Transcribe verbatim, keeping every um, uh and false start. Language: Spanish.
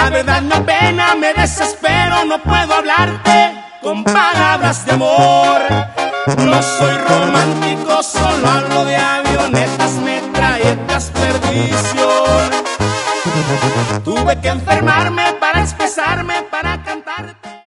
La verdad me apena, me desespero, no puedo hablarte con palabras de amor. No soy romántico, solo hablo de avionetas, metralletas, perdición. Tuve que enfermarme para expresarme